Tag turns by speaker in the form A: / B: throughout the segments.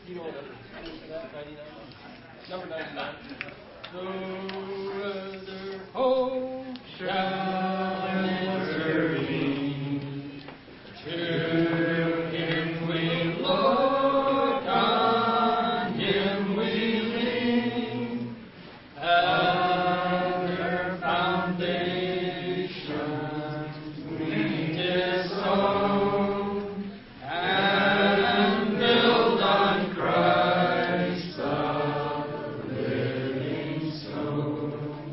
A: You know what that 99? Number 99. No other hope shall answer me. To Him we look, on Him we lean. Other foundations we disown, and build on Christ the living stone.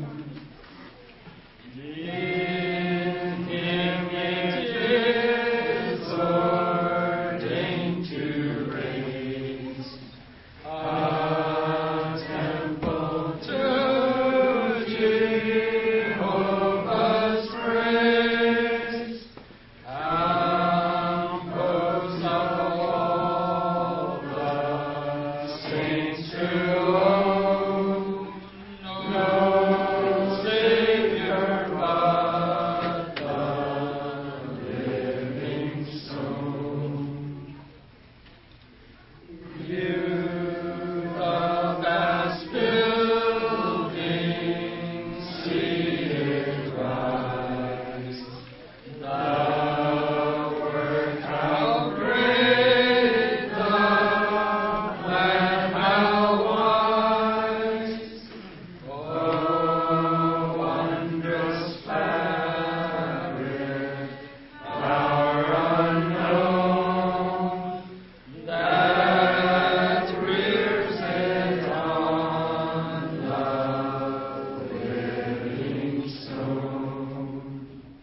A: In Him it is ordained to raise a temple to Jehovah's praise, composed of all the saints who own no Savior but the living stone. You, the vast building, see it rise. The work, how great, the plan, how wise. Oh, wondrous fabric, power unknown, that rears it on the living stone.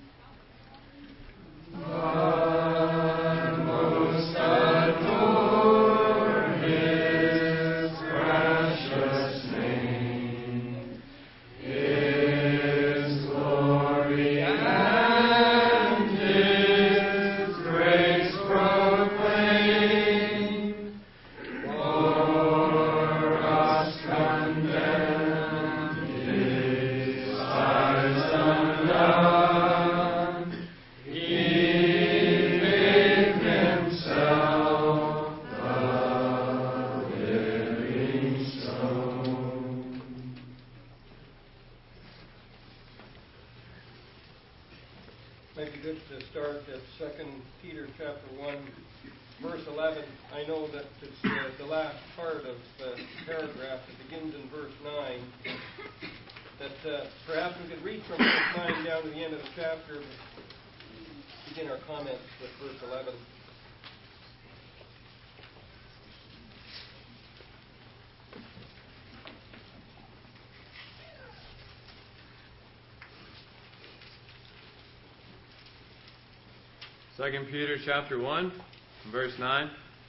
A: But most adore His precious name, His glory and His grace proclaim. For us condemned, His eyes undone, He gave Himself the living stone. Might be good to start at 2 Peter chapter 1, verse 11. I know that it's the last part of the paragraph that begins in verse 9. That perhaps we could read from verse 9 down to the end of the chapter, but begin our comments with verse 11.
B: Second Peter chapter 1, verse 9.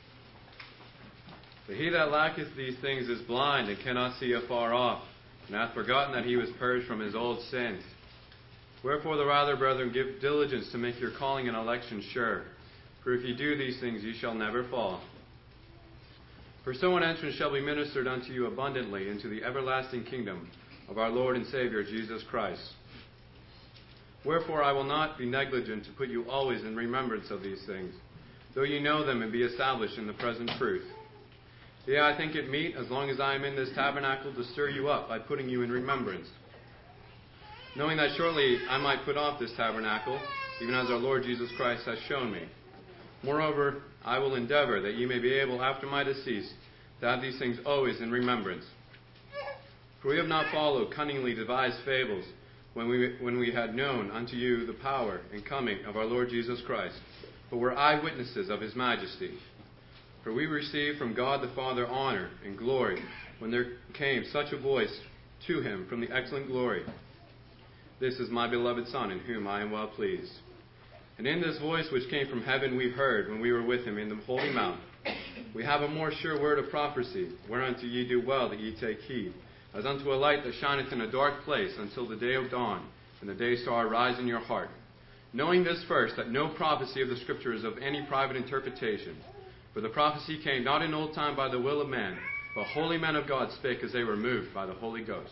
B: But he that lacketh these things is blind and cannot see afar off, and hath forgotten that he was purged from his old sins. Wherefore the rather, brethren, give diligence to make your calling and election sure. For if ye do these things, ye shall never fall. For so an entrance shall be ministered unto you abundantly into the everlasting kingdom of our Lord and Savior Jesus Christ. Wherefore I will not be negligent to put you always in remembrance of these things, though ye know them and be established in the present truth. Yea, I think it meet, as long as I am in this tabernacle, to stir you up by putting you in remembrance, knowing that shortly I might put off this tabernacle, even as our Lord Jesus Christ has shown me. Moreover, I will endeavor that ye may be able, after my decease, to have these things always in remembrance. For we have not followed cunningly devised fables, when we had known unto you the power and coming of our Lord Jesus Christ, but were eyewitnesses of his majesty. For we received from God the Father honor and glory, when there came such a voice to him from the excellent glory. This is my beloved Son, in whom I am well pleased. And in this voice which came from heaven we heard, when we were with him in the holy mount, we have a more sure word of prophecy, whereunto ye do well that ye take heed, as unto a light that shineth in a dark place until the day of dawn, and the day star rise in your heart. Knowing this first, that no prophecy of the Scripture is of any private interpretation. For the prophecy came not in old time by the will of man, but holy men of God spake as they were moved by the Holy Ghost.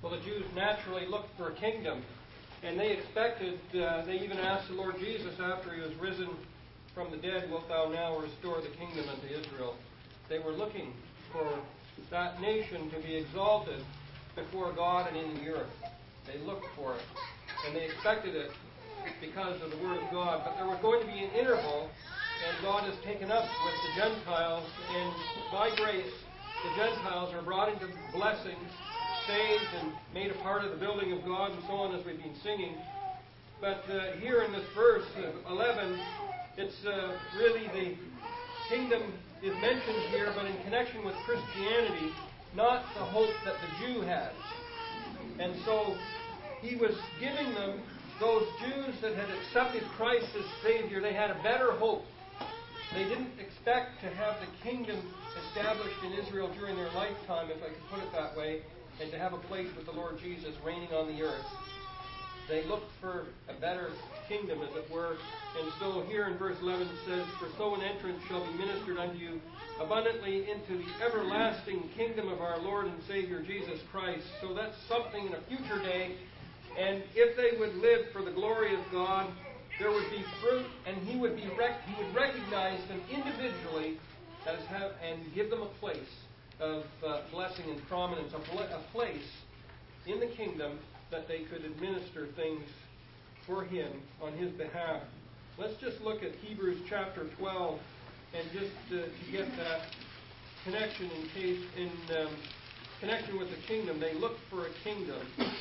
A: Well, the Jews naturally looked for a kingdom, and they expected, they even asked the Lord Jesus after he was risen from the dead, wilt thou now restore the kingdom unto Israel? They were looking for that nation to be exalted before God and in the earth. They looked for it, and they expected it because of the Word of God. But there was going to be an interval, and God has taken up with the Gentiles, and by grace, the Gentiles are brought into blessings, saved, and made a part of the building of God, and so on, as we've been singing. But here in this verse 11, it's really the kingdom is mentioned here, but in connection with Christianity, not the hope that the Jew has. And so he was giving them, those Jews that had accepted Christ as Savior, they had a better hope. They didn't expect to have the kingdom established in Israel during their lifetime, if I could put it that way, and to have a place with the Lord Jesus reigning on the earth. They looked for a better kingdom, as it were. And so here in verse 11 it says, For so an entrance shall be ministered unto you abundantly into the everlasting kingdom of our Lord and Savior Jesus Christ. So that's something in a future day. And if they would live for the glory of God, there would be fruit, and he would recognize them individually and give them a place of blessing and prominence, a place in the kingdom that they could administer things for him on his behalf. Let's just look at Hebrews chapter 12, and just to get that connection in connection with the kingdom. They looked for a kingdom.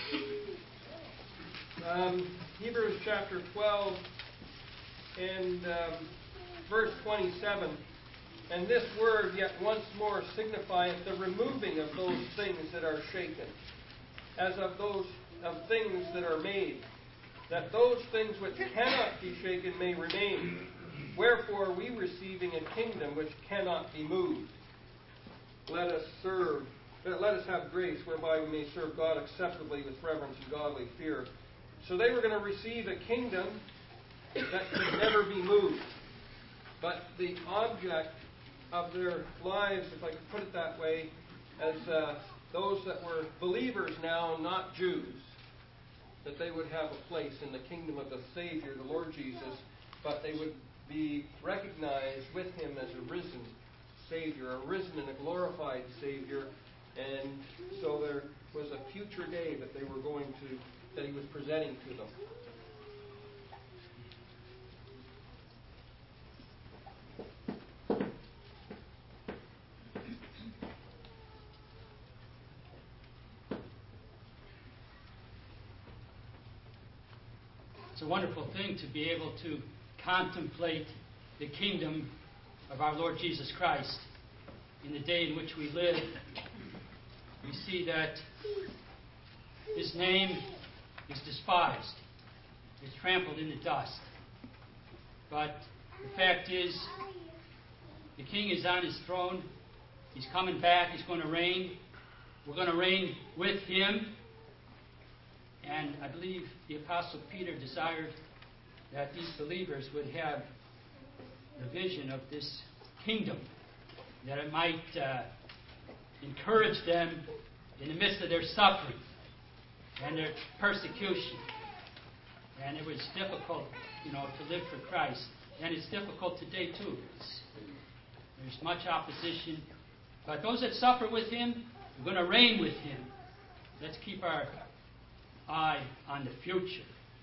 A: Hebrews chapter 12 and verse 27. And this word yet once more signifieth the removing of those things that are shaken, as of those of things that are made, that those things which cannot be shaken may remain. Wherefore we receiving a kingdom which cannot be moved, let us have grace whereby we may serve God acceptably with reverence and godly fear. So they were going to receive a kingdom that could never be moved. But the object of their lives, if I could put it that way, as those that were believers now, not Jews, that they would have a place in the kingdom of the Savior, the Lord Jesus, but they would be recognized with him as a risen Savior, a risen and a glorified Savior. And so there was a future day that they were going to, that he was presenting to them.
C: It's a wonderful thing to be able to contemplate the kingdom of our Lord Jesus Christ in the day in which we live. We see that his name is despised, is trampled in the dust. But the fact is, the king is on his throne. He's coming back. He's going to reign. We're going to reign with him. And I believe the Apostle Peter desired that these believers would have the vision of this kingdom, that it might encourage them in the midst of their suffering and their persecution. And it was difficult, to live for Christ. And it's difficult today, too. There's much opposition. But those that suffer with him, we're going to reign with him. Let's keep our eye on the future.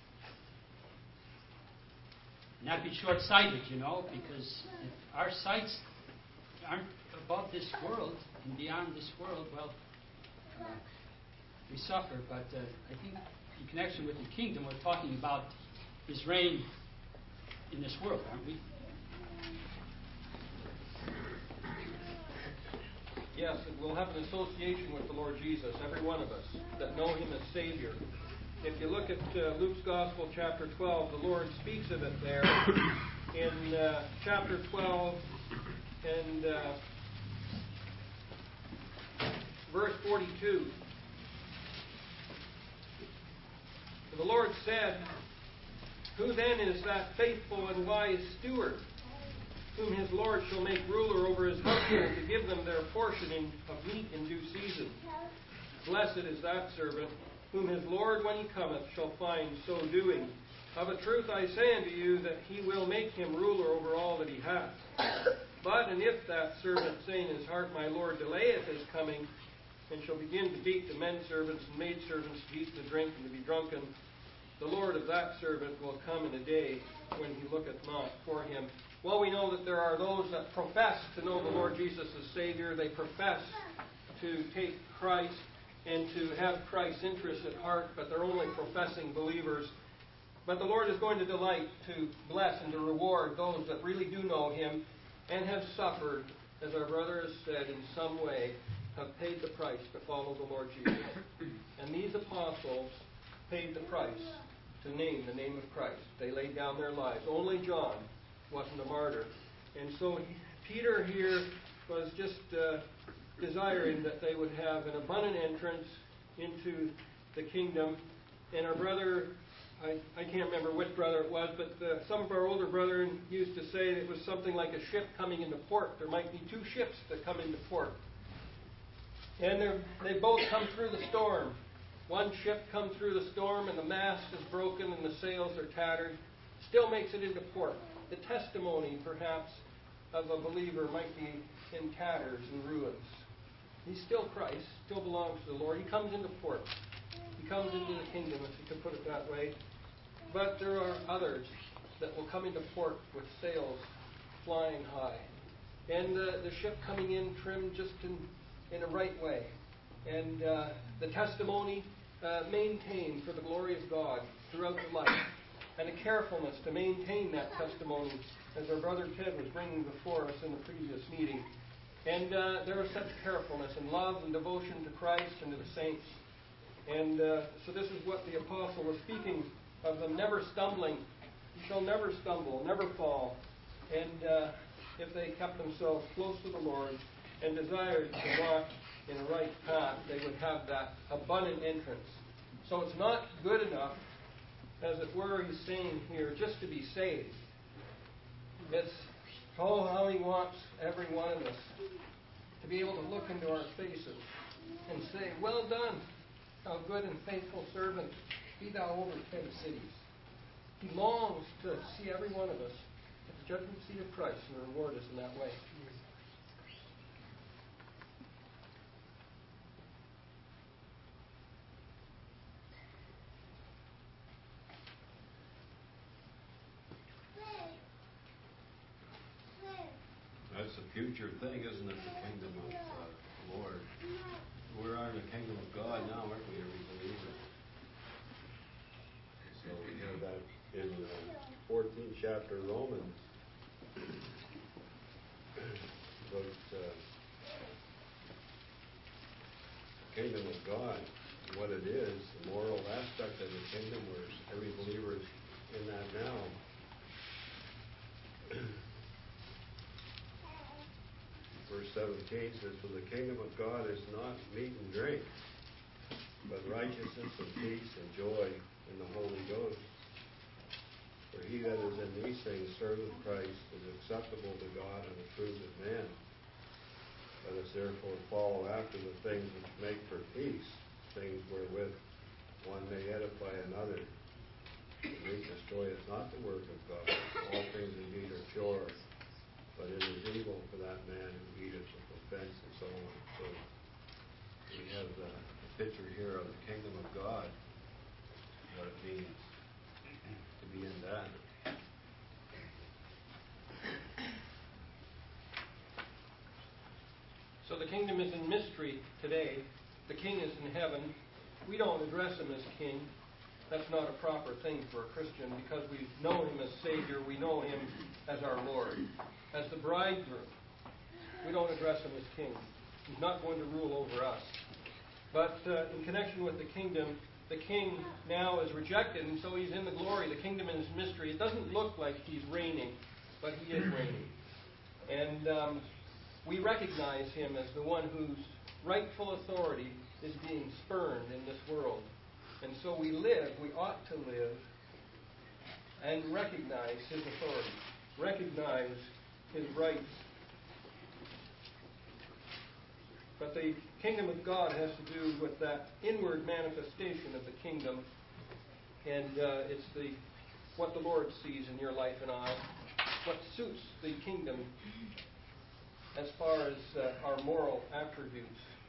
C: Not be short-sighted, because if our sights aren't above this world and beyond this world, we suffer. But I think in connection with the kingdom, we're talking about his reign in this world, aren't we?
A: Yes, and we'll have an association with the Lord Jesus, every one of us, that know him as Savior. If you look at Luke's Gospel, chapter 12, the Lord speaks of it there in chapter 12 and verse 42. The Lord said, Who then is that faithful and wise steward, whom his Lord shall make ruler over his household, to give them their portion of meat in due season? Blessed is that servant, whom his Lord, when he cometh, shall find so doing. Of a truth I say unto you, that he will make him ruler over all that he hath. But, and if that servant say in his heart, My Lord delayeth his coming, and shall begin to beat the men servants and maid servants, to eat and to drink and to be drunken, the Lord of that servant will come in a day when he looketh not for him. Well, we know that there are those that profess to know the Lord Jesus as Savior. They profess to take Christ and to have Christ's interests at heart, but they're only professing believers. But the Lord is going to delight to bless and to reward those that really do know Him and have suffered, as our brother has said, in some way, have paid the price to follow the Lord Jesus. And these apostles paid the price to name the name of Christ. They laid down their lives. Only John wasn't a martyr. And so Peter here was just desiring that they would have an abundant entrance into the kingdom. And our brother, I can't remember which brother it was, but some of our older brethren used to say it was something like a ship coming into port. There might be two ships that come into port. And they both come through the storm. One ship comes through the storm and the mast is broken and the sails are tattered. Still makes it into port. The testimony, perhaps, of a believer might be in tatters and ruins. He's still Christ, still belongs to the Lord. He comes into port. He comes into the kingdom, if you could put it that way. But there are others that will come into port with sails flying high. And the ship coming in trimmed just in a right way. And the testimony maintained for the glory of God throughout the life. And a carefulness to maintain that testimony, as our brother Ted was bringing before us in the previous meeting. And there was such carefulness and love and devotion to Christ and to the saints. And so this is what the apostle was speaking of them never stumbling. You shall never stumble, never fall. And if they kept themselves close to the Lord and desired to walk in a right path, they would have that abundant entrance. So it's not good enough, as it were, he's saying here, just to be saved. It's, how he wants every one of us to be able to look into our faces and say, Well done, thou good and faithful servant, be thou over 10 cities. He longs to see every one of us at the judgment seat of Christ and reward us in that way.
D: That's a future thing, isn't it? The kingdom of the Lord. We are in the kingdom of God now, aren't we, every believer? So we have that in 14th chapter of Romans. But the kingdom of God, what it is, the moral aspect of the kingdom, where every believer is in that now. Verse 17 says, For the kingdom of God is not meat and drink, but righteousness and peace and joy in the Holy Ghost. For he that is in these things serveth Christ is acceptable to God and approved of man. Let us therefore follow after the things which make for peace, things wherewith one may edify another. And he destroyeth not the work of God. All things indeed are pure, but it is evil for that man who eateth with offense, and so on. So we have the picture here of the kingdom of God, what it means to be in that.
A: So the kingdom is in mystery today. The king is in heaven. We don't address him as king. That's not a proper thing for a Christian, because we know him as Savior. We know him as our Lord. As the bridegroom, we don't address him as king. He's not going to rule over us. But in connection with the kingdom, the king now is rejected, and so he's in the glory. The kingdom is mystery. It doesn't look like he's reigning, but he is reigning. And we recognize him as the one whose rightful authority is being spurned in this world. And so we ought to live and recognize his authority, recognize his rights. But the kingdom of God has to do with that inward manifestation of the kingdom, and it's what the Lord sees in your life and I, what suits the kingdom as far as our moral attributes.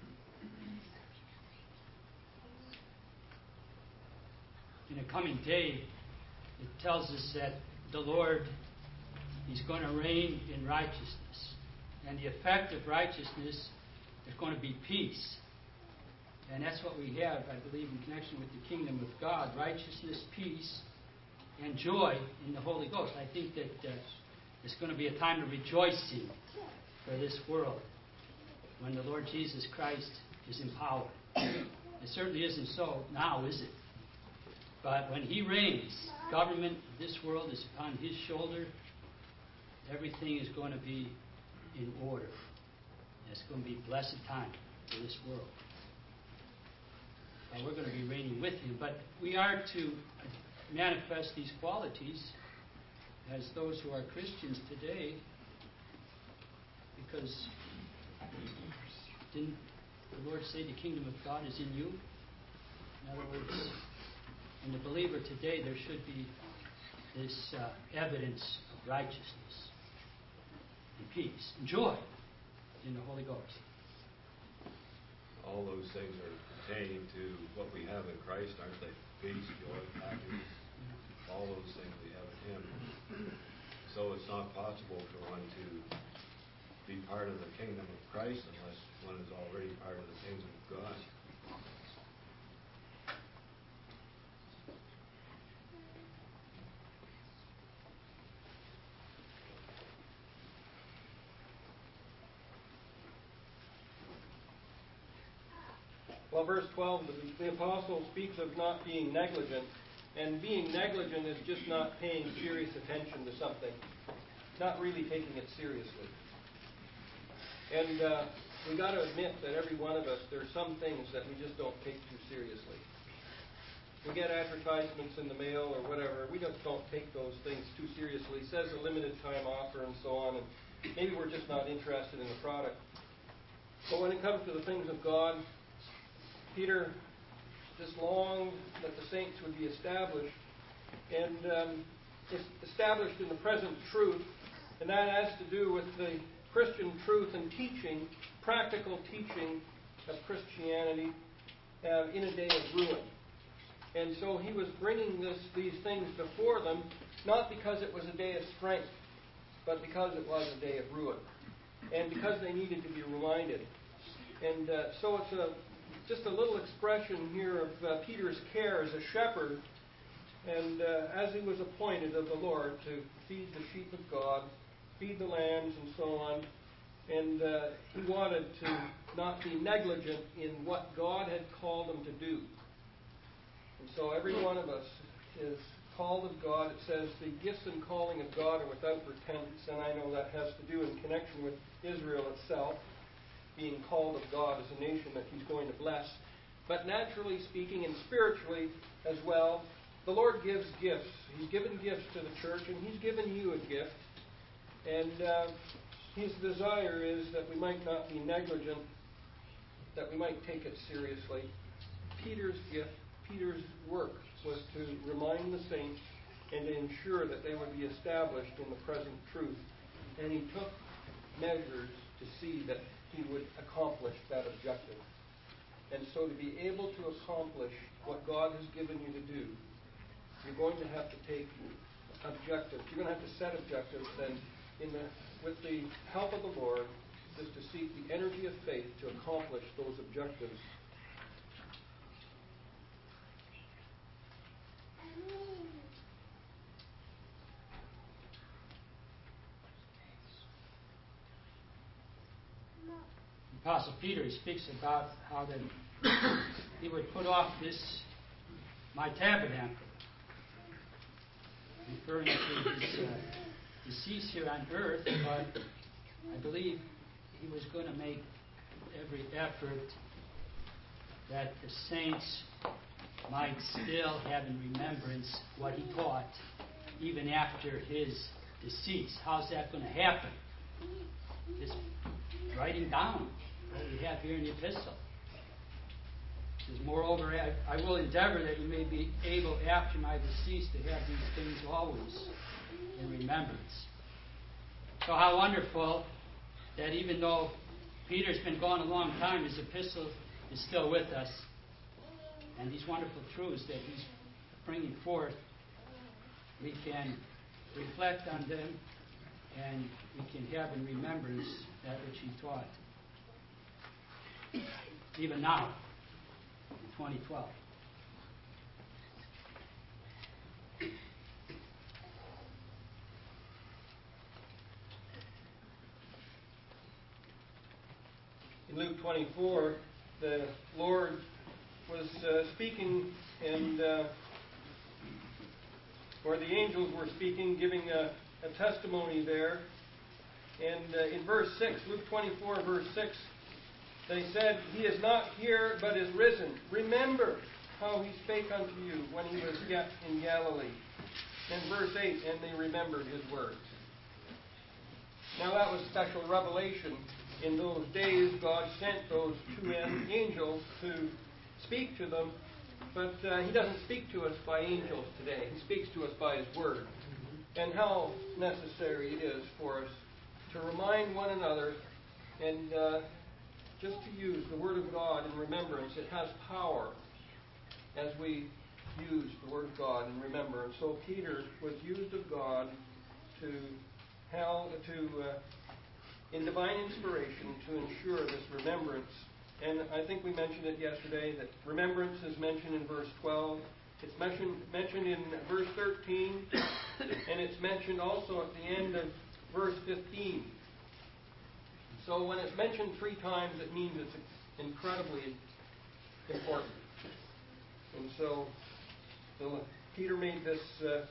C: In a coming day, it tells us that the Lord is going to reign in righteousness. And the effect of righteousness is going to be peace. And that's what we have, I believe, in connection with the kingdom of God. Righteousness, peace, and joy in the Holy Ghost. I think that it's going to be a time of rejoicing for this world when the Lord Jesus Christ is in power. It certainly isn't so now, is it? But when He reigns, government of this world is upon His shoulder. Everything is going to be in order. It's going to be a blessed time for this world. And we're going to be reigning with Him. But we are to manifest these qualities as those who are Christians today, because didn't the Lord say the kingdom of God is in you? In other words, in the believer today, there should be this evidence of righteousness and peace and joy in the Holy Ghost.
D: All those things are pertaining to what we have in Christ, aren't they? Peace, joy, happiness. All those things we have in Him. So it's not possible for one to be part of the kingdom of Christ unless one is already part of the kingdom of God.
A: Well, verse 12, the apostle speaks of not being negligent. And being negligent is just not paying serious attention to something, not really taking it seriously. And we got to admit that every one of us, there are some things that we just don't take too seriously. We get advertisements in the mail or whatever. We just don't take those things too seriously. It says a limited time offer and so on, and maybe we're just not interested in the product. But when it comes to the things of God, Peter just longed that the saints would be established, and it's established in the present truth, and that has to do with the Christian truth and teaching, practical teaching of Christianity in a day of ruin. And so he was bringing these things before them, not because it was a day of strength, but because it was a day of ruin, and because they needed to be reminded. And so it's just a little expression here of Peter's care as a shepherd, and as he was appointed of the Lord to feed the sheep of God, feed the lambs and so on, and he wanted to not be negligent in what God had called him to do. And so every one of us is called of God. It says the gifts and calling of God are without repentance, and I know that has to do in connection with Israel itself, being called of God as a nation that He's going to bless. But naturally speaking and spiritually as well, the Lord gives gifts. He's given gifts to the church, and He's given you a gift. And His desire is that we might not be negligent, that we might take it seriously. Peter's gift, Peter's work was to remind the saints and to ensure that they would be established in the present truth. And he took measures to see that he would accomplish that objective. And so to be able to accomplish what God has given you to do, you're going to have to take objectives. You're going to have to set objectives, and with the help of the Lord, just to seek the energy of faith to accomplish those objectives.
C: Apostle Peter, he speaks about how that he would put off my tabernacle, referring to his decease here on earth, but I believe he was going to make every effort that the saints might still have in remembrance what he taught, even after his decease. How's that going to happen? Just writing down what we have here in the epistle. It says, moreover, I will endeavor that you may be able after my decease to have these things always in remembrance. So how wonderful that even though Peter's been gone a long time, his epistle is still with us. And these wonderful truths that he's bringing forth, we can reflect on them and we can have in remembrance that which he taught. Even now, in 2012.
A: In Luke 24, the Lord was speaking, and or the angels were speaking, giving a testimony there. And in verse 6, Luke 24, verse 6, they said, "He is not here, but is risen. Remember how he spake unto you when he was yet in Galilee." And verse 8, "And they remembered his words." Now that was special revelation. In those days, God sent those two angels to speak to them, but he doesn't speak to us by angels today. He speaks to us by his word. And how necessary it is for us to remind one another and just to use the word of God in remembrance. It has power as we use the word of God in remembrance. So Peter was used of God in divine inspiration to ensure this remembrance. And I think we mentioned it yesterday that remembrance is mentioned in verse 12. It's mentioned in verse 13, and it's mentioned also at the end of verse 15. So when it's mentioned 3 times, it means it's incredibly important. And so Peter made this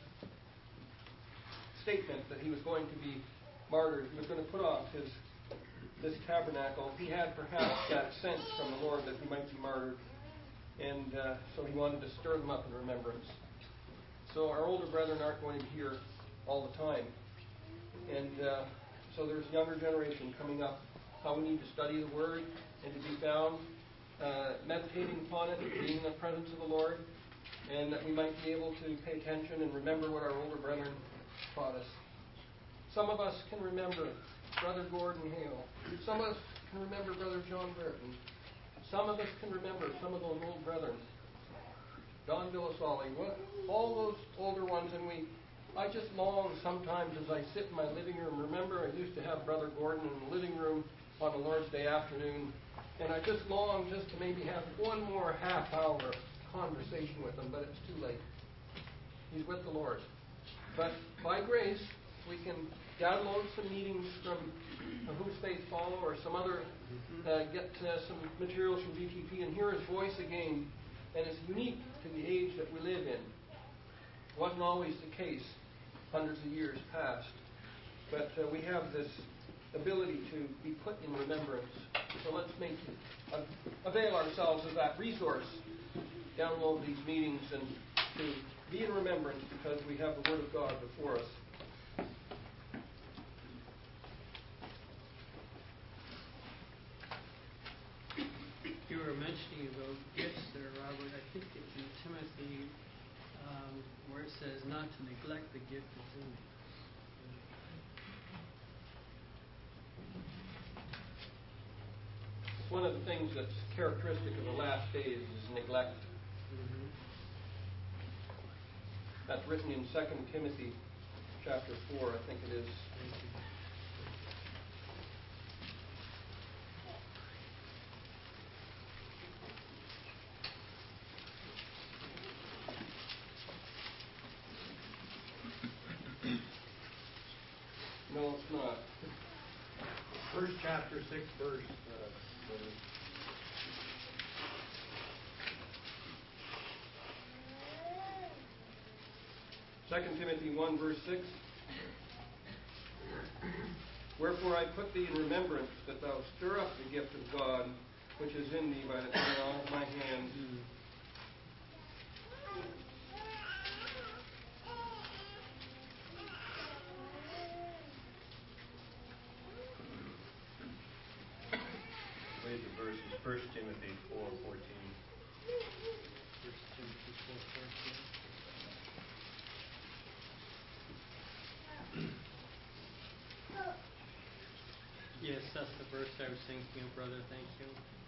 A: statement that he was going to be martyred. He was going to put off this tabernacle. He had perhaps that sense from the Lord that he might be martyred. And so he wanted to stir them up in remembrance. So our older brethren aren't going to be here all the time. And so there's a younger generation coming up. How we need to study the Word and to be found meditating upon it, being in the presence of the Lord, and that we might be able to pay attention and remember what our older brethren taught us. Some of us can remember Brother Gordon Hale. Some of us can remember Brother John Burton. Some of us can remember some of those old brethren. Don Villasoli, all those older ones, and I just long sometimes as I sit in my living room. Remember, I used to have Brother Gordon in the living room on a Lord's Day afternoon, and I just long just to maybe have one more half-hour conversation with him, but it's too late. He's with the Lord. But by grace, we can download some meetings from Whose Faith Follow or some other, get some materials from GTP and hear his voice again. And it's unique to the age that we live in. It wasn't always the case hundreds of years past. But we have this ability to be put in remembrance. So let's avail ourselves of that resource. Download these meetings and to be in remembrance because we have the Word of God before us.
E: You were mentioning about gifts there, Robert. I think it's in Timothy where it says not to neglect the gift that's in you.
A: One of the things that's characteristic of the last days is neglect.
E: Mm-hmm.
A: That's written in 2 Timothy chapter 4, I think it is. No, it's not.
D: First chapter, 6th verse.
A: 2 Timothy 1, verse 6. Wherefore I put thee in remembrance that thou stir up the gift of God, which is in thee by the laying on of my hands.
D: read the verses, 1 Timothy 4:14.
E: 1 Timothy 4:14. Yes, that's the verse I was thinking of, brother. Thank you.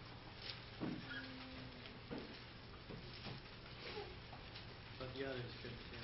E: But the other's good too.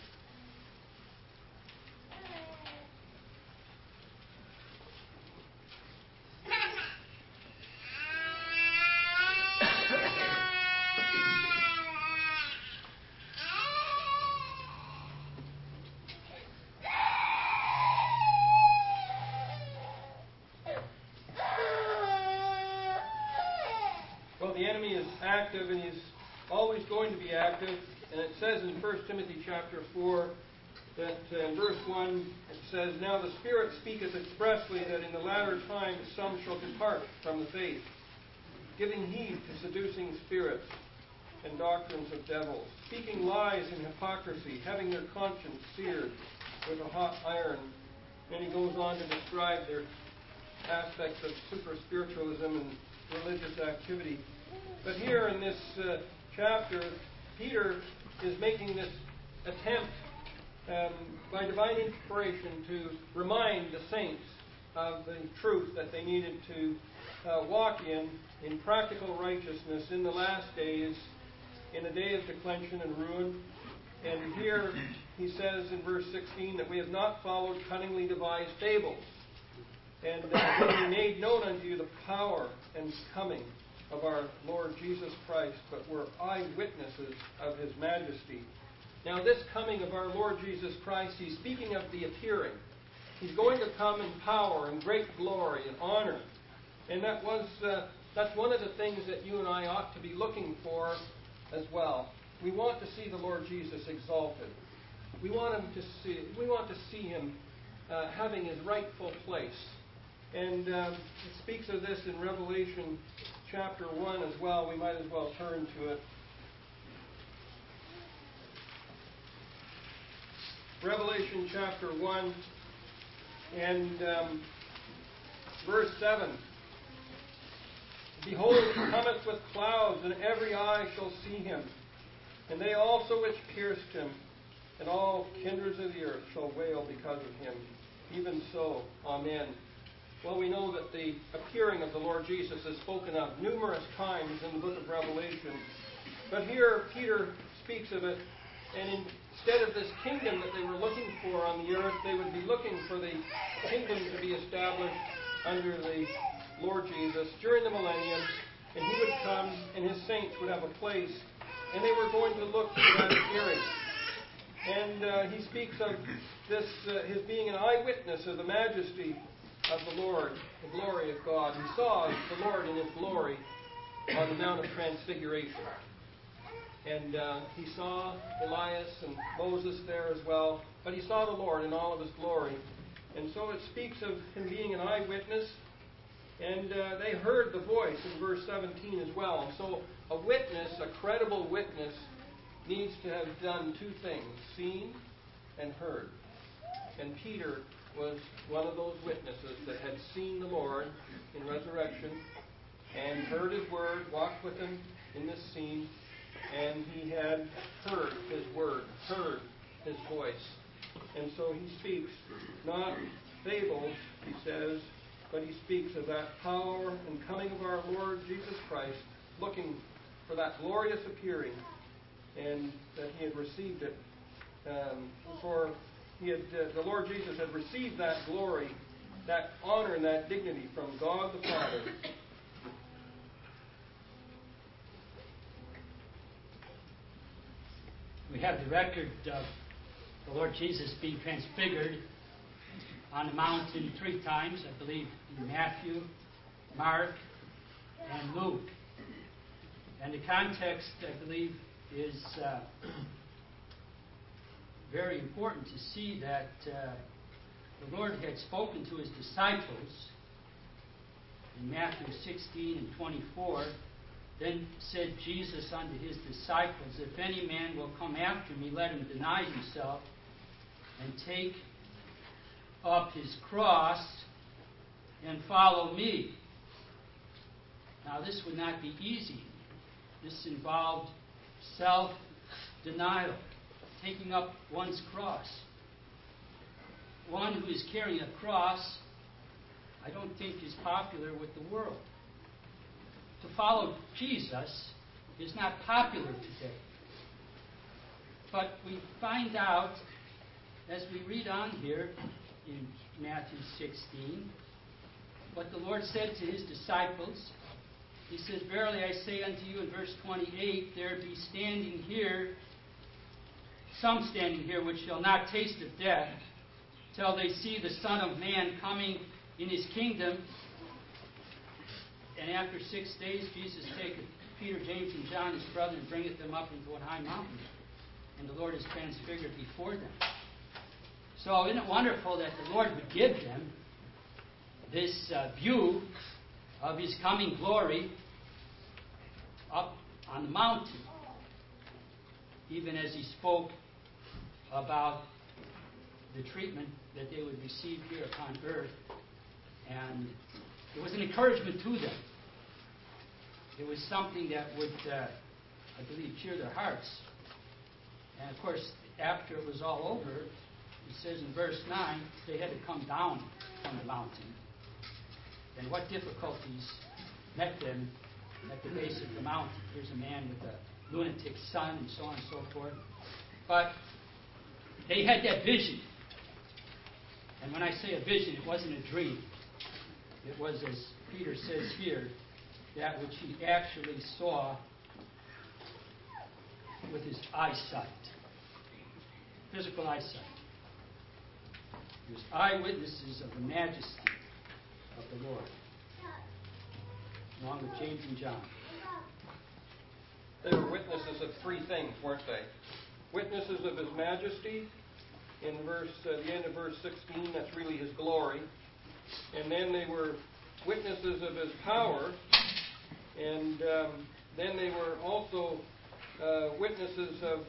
A: Well, the enemy is active, and he's always going to be active. And it says in 1 Timothy chapter 4 that in verse 1 it says, "Now the Spirit speaketh expressly that in the latter times some shall depart from the faith, giving heed to seducing spirits and doctrines of devils, speaking lies and hypocrisy, having their conscience seared with a hot iron." And he goes on to describe their aspects of super-spiritualism and religious activity. But here in this chapter, Peter is making this attempt by divine inspiration to remind the saints of the truth that they needed to walk in practical righteousness in the last days, in a day of declension and ruin. And here he says in verse 16 that we have not followed cunningly devised fables, and that we made known unto you the power and coming of our Lord Jesus Christ, but were eyewitnesses of his majesty. Now this coming of our Lord Jesus Christ, he's speaking of the appearing. He's going to come in power and great glory and honor. And that's one of the things that you and I ought to be looking for as well. We want to see the Lord Jesus exalted. We want to see him having his rightful place. And it speaks of this in Revelation chapter 1 as well. We might as well turn to it. Revelation chapter 1 and verse 7. "Behold, he cometh with clouds, and every eye shall see him, and they also which pierced him, and all kindreds of the earth shall wail because of him. Even so, Amen." Well, we know that the appearing of the Lord Jesus is spoken of numerous times in the book of Revelation. But here Peter speaks of it, and instead of this kingdom that they were looking for on the earth, they would be looking for the kingdom to be established under the Lord Jesus during the millennium, and he would come and his saints would have a place, and they were going to look for that appearing. And he speaks of this, his being an eyewitness of the majesty of the Lord, the glory of God. He saw the Lord in his glory on the Mount of Transfiguration. And he saw Elias and Moses there as well, but he saw the Lord in all of his glory. And so it speaks of him being an eyewitness, and they heard the voice in verse 17 as well. And so a witness, a credible witness, needs to have done two things: seen and heard. And Peter was one of those witnesses that had seen the Lord in resurrection and heard his word, walked with him in this scene, and he had heard his word, heard his voice. And so he speaks not fables, he says, but he speaks of that power and coming of our Lord Jesus Christ, looking for that glorious appearing, and that he had received it the Lord Jesus had received that glory, that honor, and that dignity from God the Father.
C: We have the record of the Lord Jesus being transfigured on the mountain 3 times, I believe, in Matthew, Mark, and Luke. And the context, I believe, is very important to see that the Lord had spoken to his disciples in Matthew 16 and 24. Then said Jesus unto his disciples, "If any man will come after me, let him deny himself and take up his cross and follow me." Now, this would not be easy. This involved self-denial, taking up one's cross. One who is carrying a cross, I don't think is popular with the world. To follow Jesus is not popular today. But we find out, as we read on here in Matthew 16, what the Lord said to his disciples. He says, "Verily I say unto you," in verse 28, "there be standing here, some standing here, which shall not taste of death, till they see the Son of Man coming in his kingdom." And after 6 days, Jesus taketh Peter, James, and John, his brother, and bringeth them up into an high mountain. And the Lord is transfigured before them. So isn't it wonderful that the Lord would give them this view of his coming glory up on the mountain, even as he spoke about the treatment that they would receive here upon earth. And it was an encouragement to them. It was something that would, I believe, cheer their hearts. And of course, after it was all over, it says in verse 9, they had to come down from the mountain. And what difficulties met them at the base of the mountain. Here's a man with a lunatic son and so on and so forth. But they had that vision. And when I say a vision, it wasn't a dream. It was, as Peter says here, that which he actually saw with his eyesight. Physical eyesight. He was eyewitnesses of the majesty of the Lord, along with James and John.
A: They were witnesses of three things, weren't they? Witnesses of his majesty. In the end of verse 16, that's really his glory. And then they were witnesses of his power. And then they were also witnesses of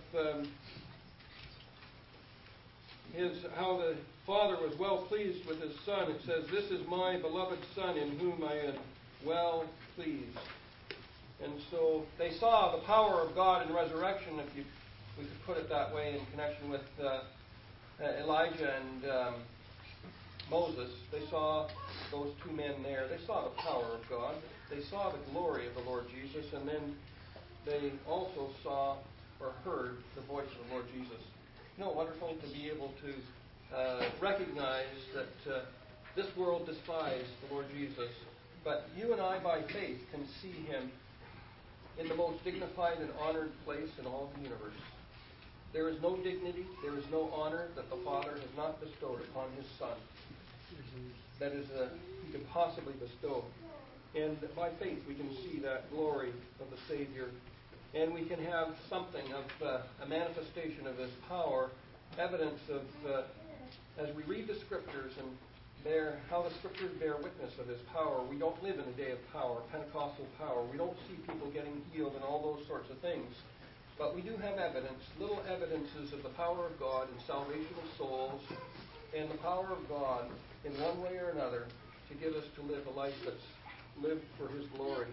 A: how the Father was well pleased with his Son. It says, "This is my beloved Son in whom I am well pleased." And so they saw the power of God in resurrection, if we could put it that way, in connection with Elijah and Moses. They saw those two men there. They saw the power of God. They saw the glory of the Lord Jesus. And then they also saw or heard the voice of the Lord Jesus. You know, wonderful to be able to recognize that this world despises the Lord Jesus. But you and I, by faith, can see him in the most dignified and honored place in all the universe. There is no dignity, there is no honor that the Father has not bestowed upon his Son. That is, he could possibly bestow. And by faith we can see that glory of the Savior. And we can have something of a manifestation of his power, evidence of, as we read the Scriptures and how the Scriptures bear witness of his power. We don't live in a day of power, Pentecostal power. We don't see people getting healed and all those sorts of things. But we do have evidence, little evidences of the power of God in salvation of souls, and the power of God in one way or another to give us to live a life that's lived for his glory.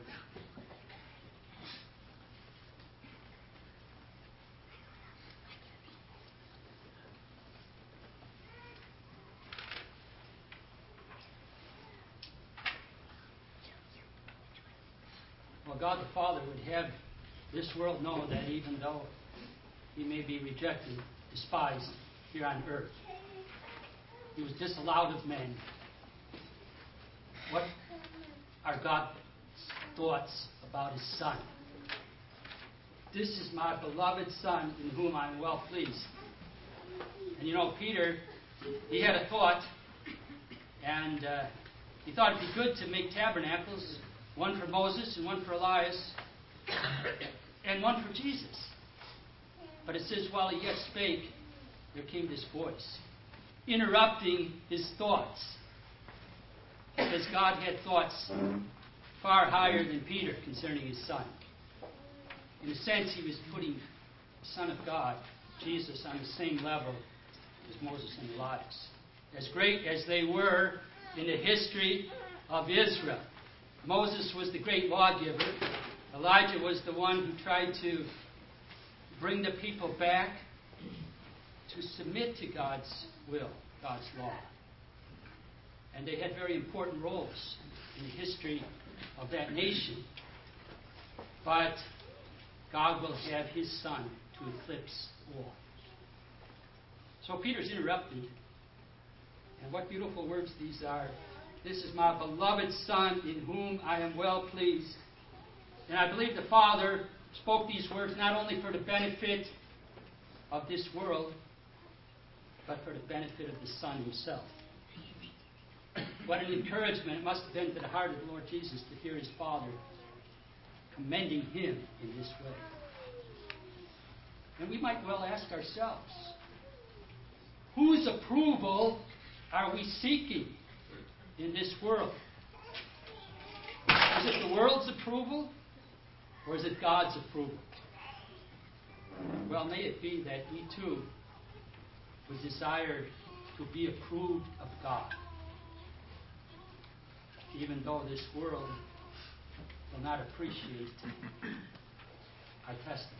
C: Well, God the Father would have this world know that even though he may be rejected, despised here on earth, he was disallowed of men. What are God's thoughts about his Son? "This is my beloved Son in whom I am well pleased." And you know, Peter, he had a thought, and he thought it'd be good to make tabernacles, one for Moses and one for Elias, and one for Jesus. But it says, while he yet spake, there came this voice, interrupting his thoughts. Because God had thoughts far higher than Peter concerning his Son. In a sense, he was putting the Son of God, Jesus, on the same level as Moses and Elias. As great as they were in the history of Israel, Moses was the great lawgiver. Elijah was the one who tried to bring the people back to submit to God's will, God's law. And they had very important roles in the history of that nation. But God will have His Son to eclipse all. So Peter's interrupted. And what beautiful words these are. This is my beloved Son in whom I am well pleased. And I believe the Father spoke these words not only for the benefit of this world, but for the benefit of the Son Himself. What an encouragement it must have been to the heart of the Lord Jesus to hear His Father commending Him in this way. And we might well ask ourselves, whose approval are we seeking in this world? Is it the world's approval, or is it God's approval? Well, may it be that we too would desire to be approved of God, even though this world will not appreciate our testimony.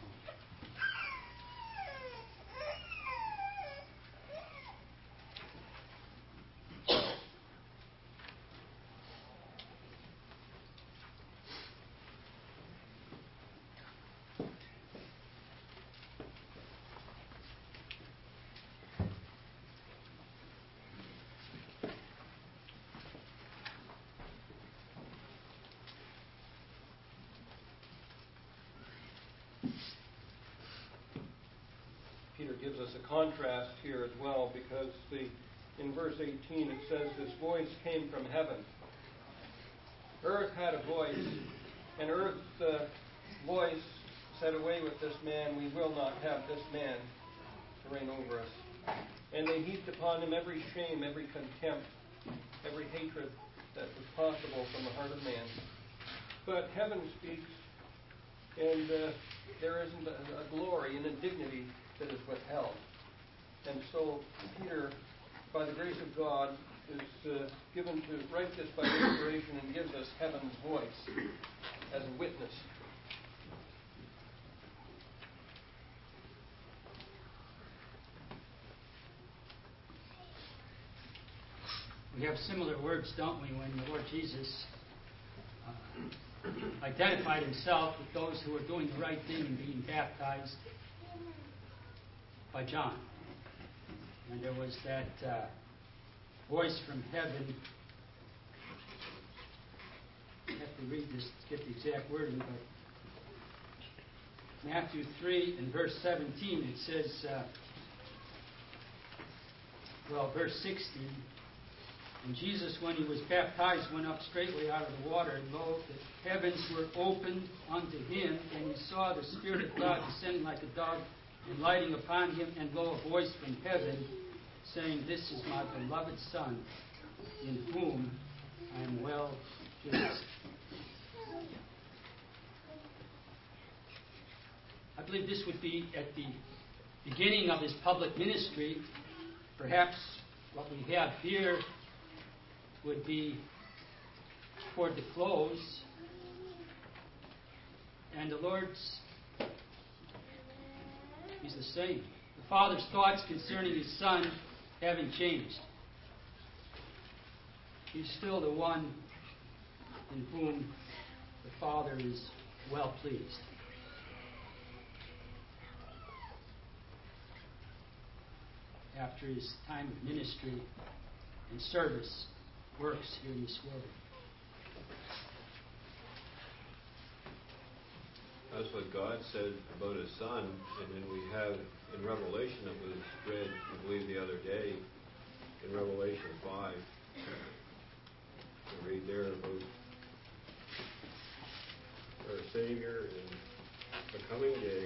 A: Peter gives us a contrast here as well, because in verse 18 it says, this voice came from heaven. Earth had a voice, and earth's voice said, away with this man, we will not have this man to reign over us. And they heaped upon him every shame, every contempt, every hatred that was possible from the heart of man. But heaven speaks, and there isn't a glory and a dignity that is withheld. And so Peter, by the grace of God, is given to write this by inspiration and gives us heaven's voice as a witness.
C: We have similar words, don't we, when the Lord Jesus identified Himself with those who were doing the right thing and being baptized by John. And there was that voice from heaven. I have to read this to get the exact wording, but Matthew 3 and verse 17, it says, verse 16, and Jesus, when He was baptized, went up straightway out of the water, and lo, the heavens were opened unto Him, and He saw the Spirit of God descending like a dove, and lighting upon Him, and lo, a voice from heaven, saying, this is my beloved Son, in whom I am well pleased. I believe this would be at the beginning of His public ministry. Perhaps what we have here would be toward the close. And the Lord's, He's the same. The Father's thoughts concerning His Son haven't changed. He's still the one in whom the Father is well pleased. After His time of ministry and service works here in this world.
D: That's what God said about His Son, and then we have in Revelation that was read, I believe, the other day, in Revelation 5. We read there about our Savior and the coming day.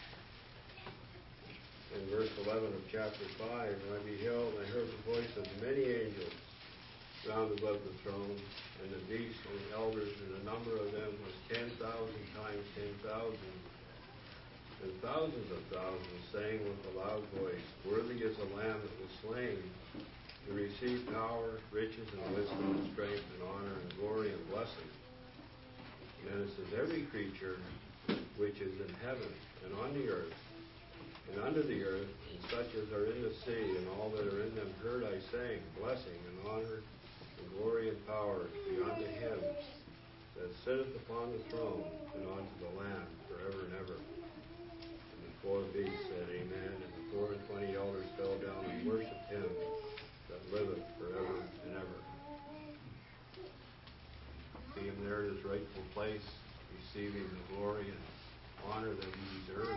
D: In verse 11 of chapter 5, and I beheld, and I heard the voice of many angels round about the throne, and the beast and the elders, and the number of them was 10,000 times 10,000, and thousands of thousands, saying with a loud voice, worthy is the Lamb that was slain to receive power, riches, and wisdom, and strength, and honor, and glory, and blessing. every creature which is in heaven and on the earth and under the earth, and such as are in the sea, and all that are in them, heard I saying, blessing and honor and glory and power be unto him that sitteth upon the throne and unto the Lamb forever and ever. And the four beasts said, Amen. And the 24 elders fell down and worshipped him that liveth forever and ever. See him there in his rightful place, receiving the glory and honor that he deserves.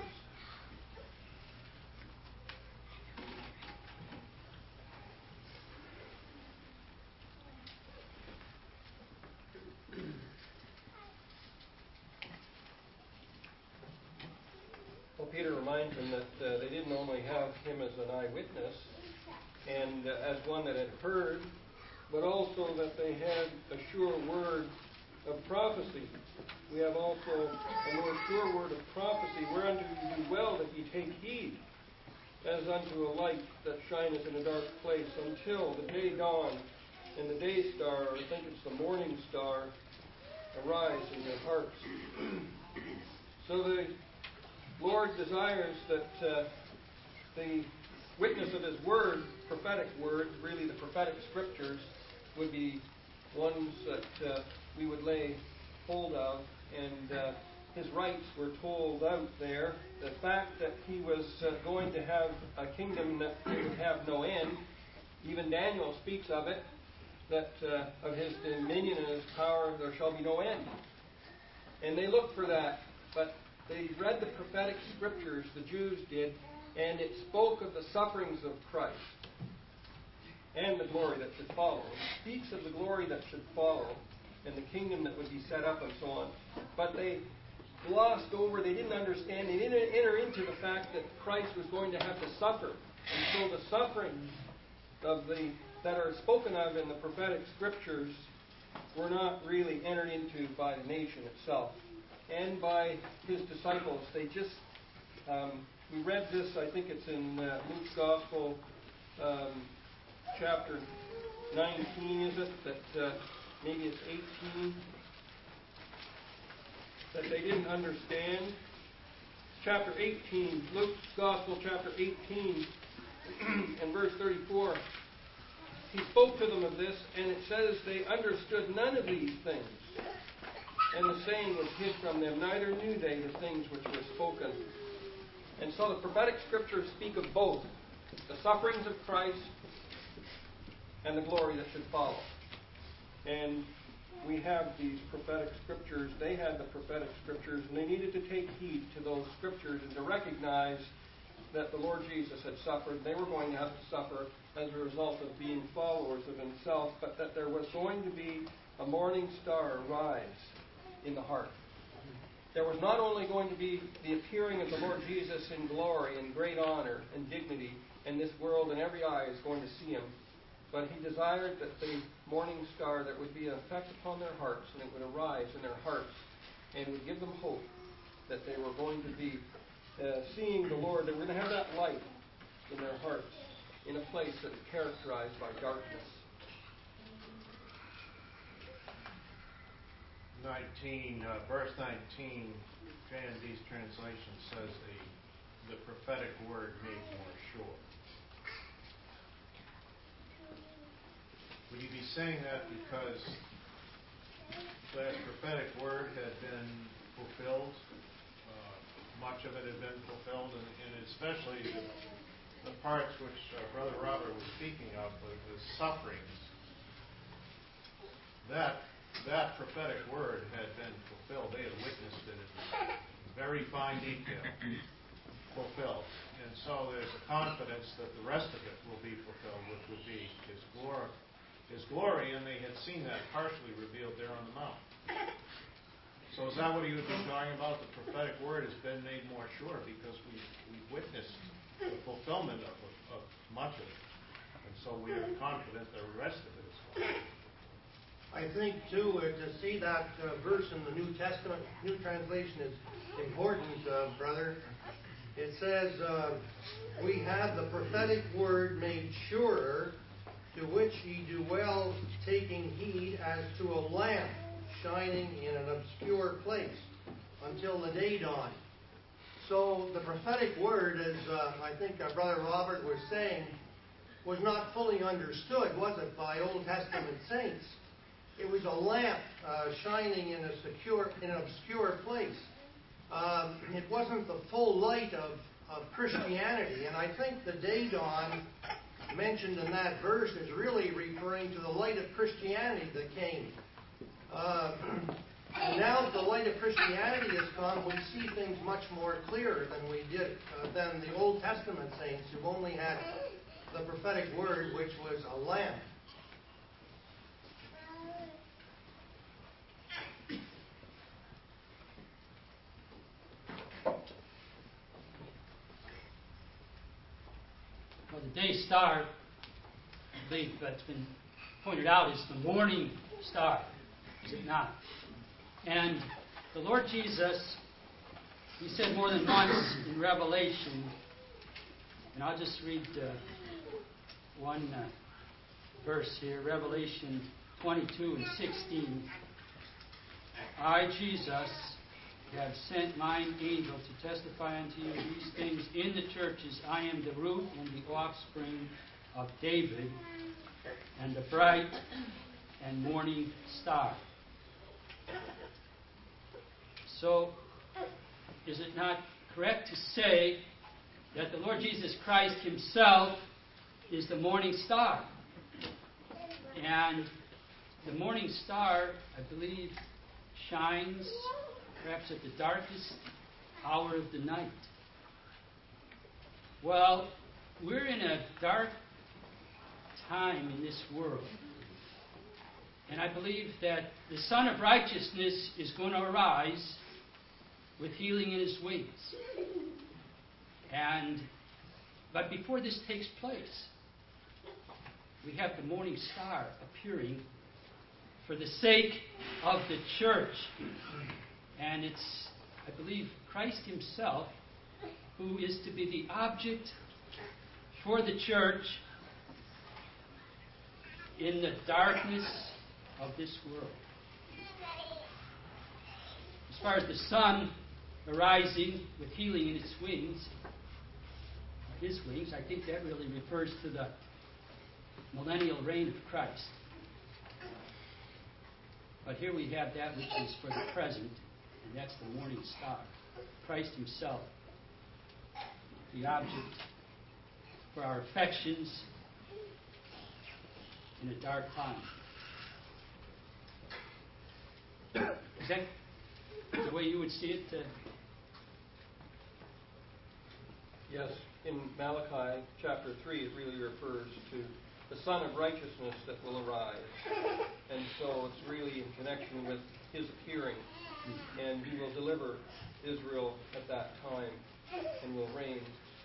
A: Well, Peter reminds them that they didn't only have him as an eyewitness and as one that had heard, but also that they had a sure word of prophecy. We have also a more sure word of prophecy, whereunto you do well that ye take heed, as unto a light that shineth in a dark place, until the day dawn and the day star, or I think it's the morning star, arise in your hearts. So the Lord desires that the witness of His Word, prophetic Word, really the prophetic Scriptures, would be ones that we would lay hold of, and His rights were told out there. The fact that He was going to have a kingdom that would have no end, even Daniel speaks of it, that of His dominion and His power there shall be no end. And they looked for that, but they read the prophetic Scriptures, the Jews did, and it spoke of the sufferings of Christ and the glory that should follow. It speaks of the glory that should follow and the kingdom that would be set up and so on. But they glossed over, they didn't understand, they didn't enter into the fact that Christ was going to have to suffer. And so the sufferings that are spoken of in the prophetic Scriptures were not really entered into by the nation itself and by His disciples. They just, we read this, I think it's in Luke's Gospel, chapter 19, is it? That maybe it's 18. That they didn't understand. Chapter 18, Luke's Gospel, chapter 18, and verse 34. He spoke to them of this, and it says they understood none of these things. And the saying was hid from them, neither knew they the things which were spoken. And so the prophetic Scriptures speak of both the sufferings of Christ and the glory that should follow. And we have these prophetic Scriptures. They had the prophetic Scriptures, and they needed to take heed to those Scriptures and to recognize that the Lord Jesus had suffered. They were going to have to suffer as a result of being followers of Himself, but that there was going to be a morning star rise in the heart. There was not only going to be the appearing of the Lord Jesus in glory and great honor and dignity, and this world and every eye is going to see Him, but He desired that the morning star, there would be an effect upon their hearts, and it would arise in their hearts, and would give them hope that they were going to be seeing the Lord. They were going to have that light in their hearts in a place that is characterized by darkness.
F: 19, verse 19, J&D's translation says the prophetic word made more sure. Would you be saying that because that prophetic word had been fulfilled? Much of it had been fulfilled, and especially the parts which Brother Robert was speaking of, the sufferings, that prophetic word had been fulfilled. They had witnessed it in very fine detail, fulfilled. And so there's a confidence that the rest of it will be fulfilled, which would be His glory, and they had seen that partially revealed there on the mount. So is that what he would be talking about? The prophetic word has been made more sure because we witnessed the fulfillment of much of it. And so we are confident the rest of it is well.
G: I think, too, to see that verse in the New Testament, New Translation is important, brother. It says, we have the prophetic word made sure, to which ye do well taking heed as to a lamp shining in an obscure place until the day dawned. So the prophetic word, as I think our Brother Robert was saying, was not fully understood, was it, by Old Testament saints? It was a lamp shining in an obscure place. It wasn't the full light of Christianity. And I think the day dawn mentioned in that verse is really referring to the light of Christianity that came. And now that the light of Christianity has come, we see things much more clear than the Old Testament saints who only had the prophetic word, which was a lamp.
C: Well, the day star, I believe that's been pointed out, is the morning star, is it not? And the Lord Jesus, He said more than once in Revelation, and I'll just read one verse here, Revelation 22 and 16. I, Jesus, have sent mine angel to testify unto you these things in the churches. I am the root and the offspring of David, and the bright and morning star. So, is it not correct to say that the Lord Jesus Christ Himself is the morning star? And the morning star, I believe, shines perhaps at the darkest hour of the night. Well, we're in a dark time in this world. And I believe that the Son of Righteousness is going to arise with healing in His wings. But before this takes place, we have the morning star appearing for the sake of the church. And it's, I believe, Christ Himself who is to be the object for the church in the darkness of this world. As far as the sun arising with healing in its wings, His wings, I think that really refers to the millennial reign of Christ. But here we have that which is for the present, and that's the morning star. Christ Himself, the object for our affections in a dark time. Is that the way you would see it?
A: Yes, in Malachi chapter 3, it really refers to the Son of Righteousness that will arise. And so it's really in connection with His appearing. And He will deliver Israel at that time and will reign.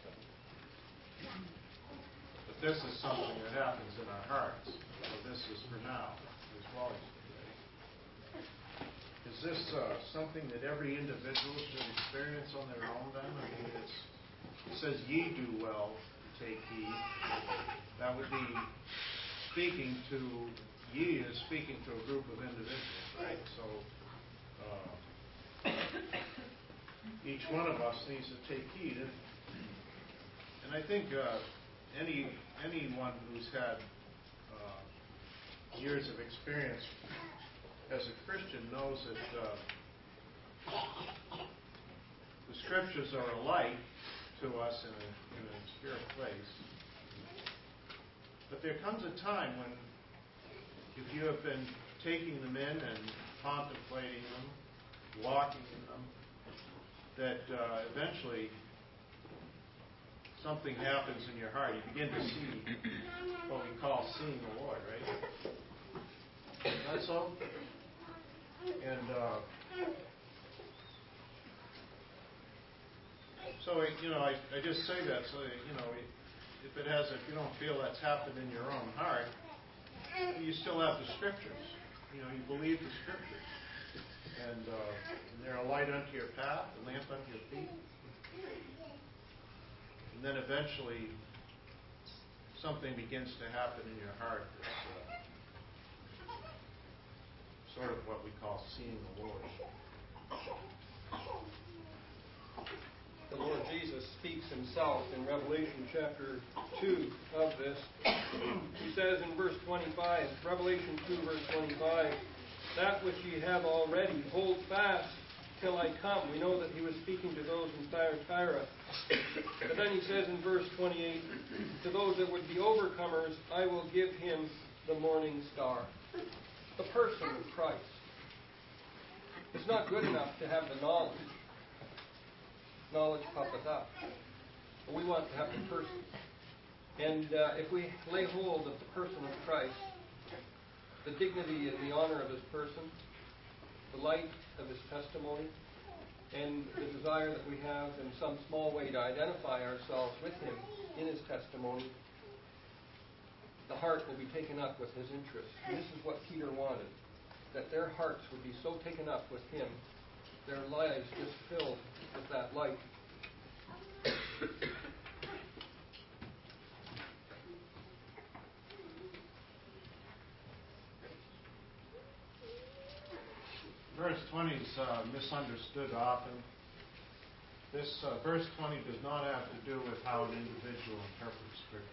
F: But this is something that happens in our hearts. So this is for now as well as today. Is this something that every individual should experience on their own then? I mean, it says, ye do well to take heed. That would be speaking to, ye is speaking to a group of individuals, right? So each one of us needs to take heed. And I think anyone who's had years of experience as a Christian knows that the Scriptures are a light to us in an obscure place. But there comes a time when, if you have been taking them in and contemplating them, walking in them, that eventually something happens in your heart. You begin to see what we call seeing the Lord, right? That's all. And so, I just say that so that, if you don't feel that's happened in your own heart, you still have the Scriptures. You believe the Scriptures. And they're a light unto your path, a lamp unto your feet. And then eventually, something begins to happen in your heart. So sort of what we call seeing the Lord.
A: The Lord Jesus speaks himself in Revelation chapter 2 of this. He says in verse 25, Revelation 2 verse 25, "That which ye have already, hold fast till I come." We know that he was speaking to those in Thyatira. But then he says in verse 28, "To those that would be overcomers, I will give him the morning star." The person of Christ. It's not good enough to have the knowledge. Knowledge puffeth up. But we want to have the person. And if we lay hold of the person of Christ, the dignity and the honor of his person, the light of his testimony, and the desire that we have in some small way to identify ourselves with him in his testimony, the heart will be taken up with his interest. And this is what Peter wanted, that their hearts would be so taken up with him, their lives just filled with that light.
F: Verse 20 is misunderstood often. This verse 20 does not have to do with how an individual interprets Scripture.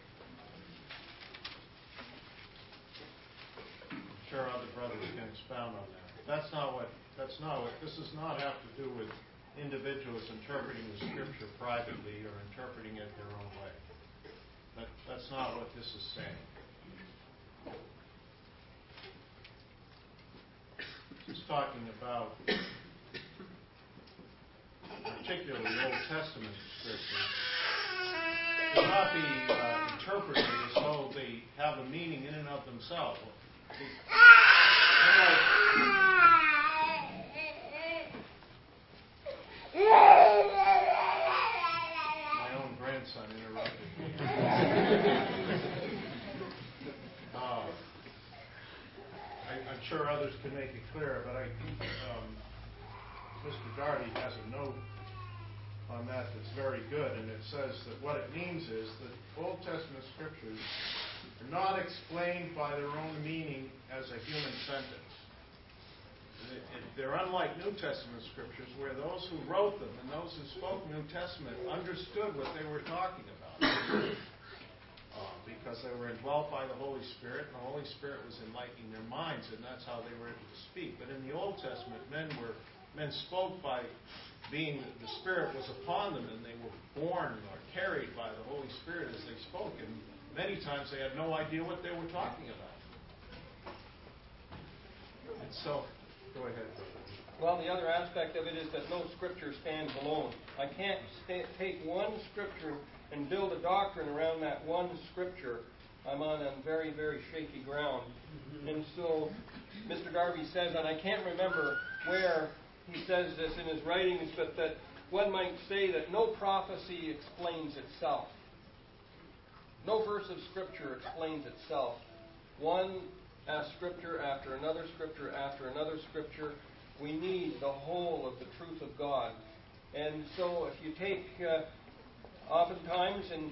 F: I'm sure other brothers can expound on that. This does not have to do with individuals interpreting the Scripture privately or interpreting it their own way. That's not what this is saying. It's talking about particularly Old Testament Scriptures. Should not be interpreted as though they have a meaning in and of themselves. My own grandson interrupted me. I'm sure others can make it clearer, but I think Mr. Darby has a note on that that's very good, and it says that what it means is that Old Testament Scriptures are not explained by their own meaning as a human sentence. They're unlike New Testament Scriptures, where those who wrote them and those who spoke New Testament understood what they were talking about. Because they were indwelt by the Holy Spirit, and the Holy Spirit was enlightening their minds, and that's how they were able to speak. But in the Old Testament, men spoke by being that the Spirit was upon them, and they were born or carried by the Holy Spirit as they spoke. And many times they had no idea what they were talking about. And so, go ahead.
A: Well, the other aspect of it is that no Scripture stands alone. I can't take one Scripture and build a doctrine around that one Scripture. I'm on very, very shaky ground. Mm-hmm. And so Mr. Darby says, and I can't remember where he says this in his writings, but that one might say that no prophecy explains itself. No verse of Scripture explains itself. One Scripture after another Scripture after another Scripture. We need the whole of the truth of God. And so if you take... oftentimes, and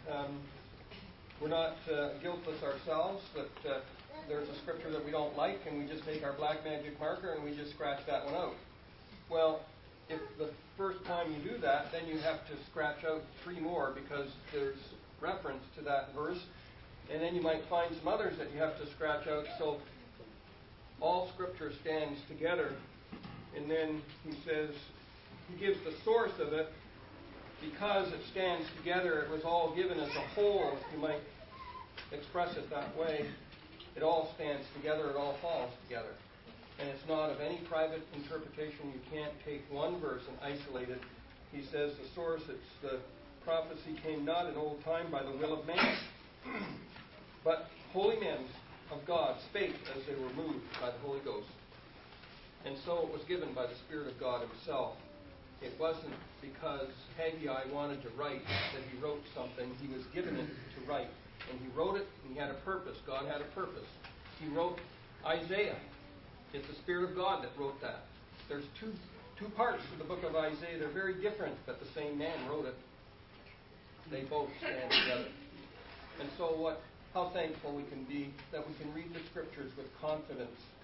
A: we're not guiltless ourselves, that there's a Scripture that we don't like, and we just take our black magic marker and we just scratch that one out. Well, if the first time you do that, then you have to scratch out 3 more because there's reference to that verse, and then you might find some others that you have to scratch out. So all Scripture stands together, and then he says, he gives the source of it. Because it stands together, it was all given as a whole, if you might express it that way. It all stands together, it all falls together. And it's not of any private interpretation. You can't take one verse and isolate it. He says the source, it's the prophecy came not in old time by the will of man, but holy men of God spake as they were moved by the Holy Ghost. And so it was given by the Spirit of God himself. It wasn't because Haggai wanted to write that he wrote something. He was given it to write. And he wrote it, and he had a purpose. God had a purpose. He wrote Isaiah. It's the Spirit of God that wrote that. There's two parts to the book of Isaiah. They're very different, but the same man wrote it. They both stand together. And so how thankful we can be that we can read the Scriptures with confidence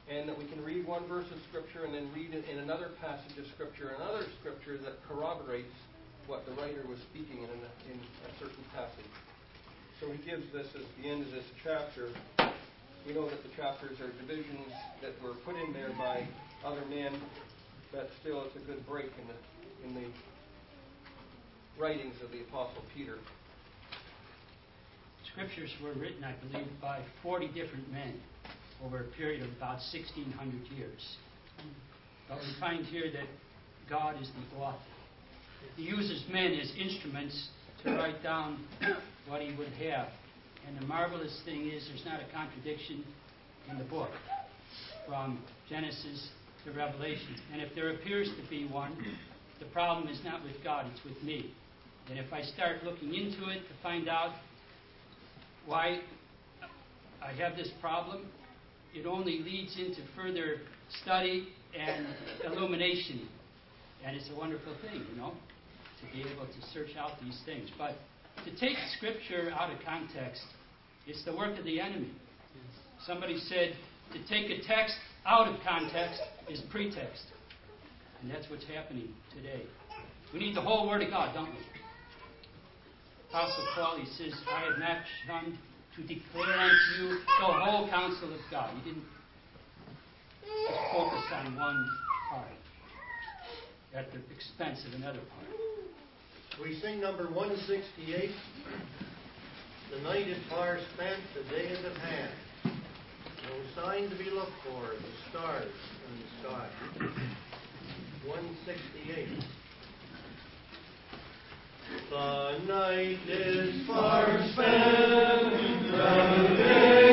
A: and that we can read one verse of Scripture and then read it in another passage of Scripture, another Scripture that corroborates what the writer was speaking in a certain passage. So he gives this as the end of this chapter. We know that the chapters are divisions that were put in there by other men, but still it's a good break in the writings of the Apostle Peter.
C: Scriptures were written, I believe, by 40 different men over a period of about 1,600 years. But we find here that God is the author. He uses men as instruments to write down what he would have. And the marvelous thing is there's not a contradiction in the book from Genesis to Revelation. And if there appears to be one, the problem is not with God, it's with me. And if I start looking into it to find out why I have this problem, it only leads into further study and illumination. And it's a wonderful thing, to be able to search out these things. But to take Scripture out of context, it's the work of the enemy. Somebody said to take a text out of context is pretext. And that's what's happening today. We need the whole Word of God, don't we? Apostle Paul, he says, I have not come to declare unto you the whole counsel of God. He didn't just focus on one part at the expense of another part.
G: We sing number 168. The night is far spent, the day is at hand. No sign to be looked for, the stars in the sky. 168. The night is far spent, the day